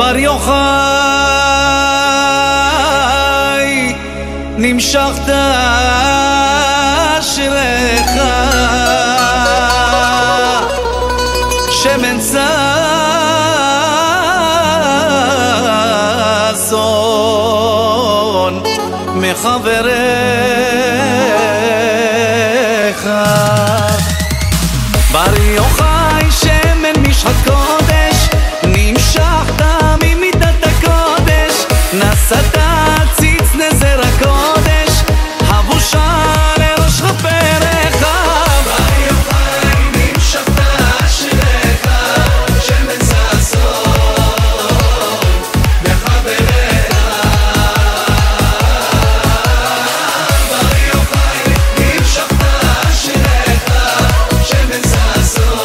בר יוחאי נמשכת אשריך שמן ששון מחבריך בר יוחאי שמן משחת קודש נמשכת ממידת הקודש נסעת ציץ נזר הקודש הבושה לראש חבריך בר יוחאי נמשכת אשריך שמן ששון מחבריך בר יוחאי נמשכת אשריך שמן ששון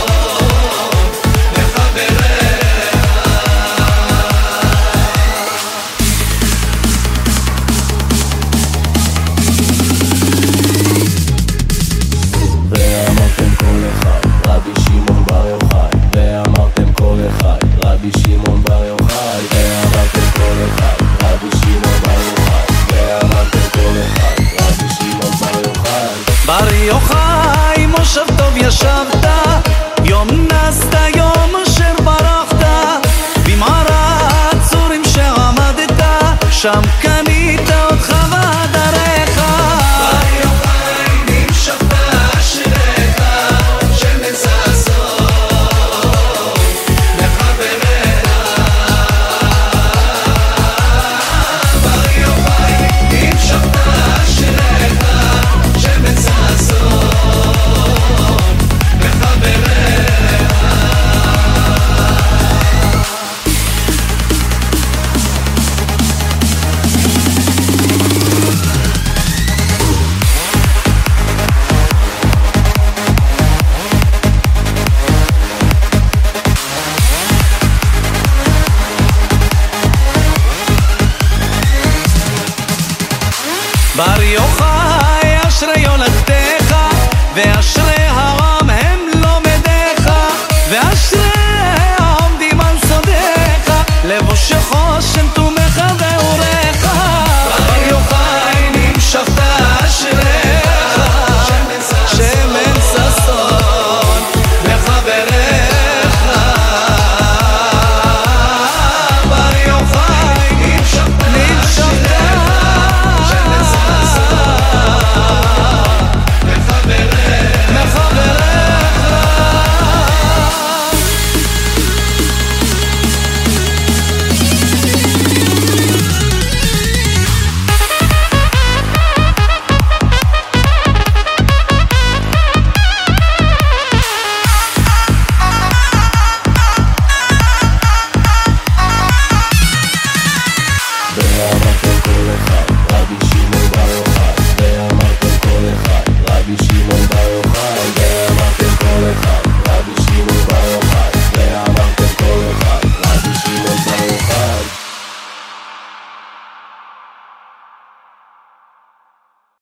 בר יוחאי מושב טוב ישבת יום נסת יום אשר ברחת במערה הצורים שעמדת שם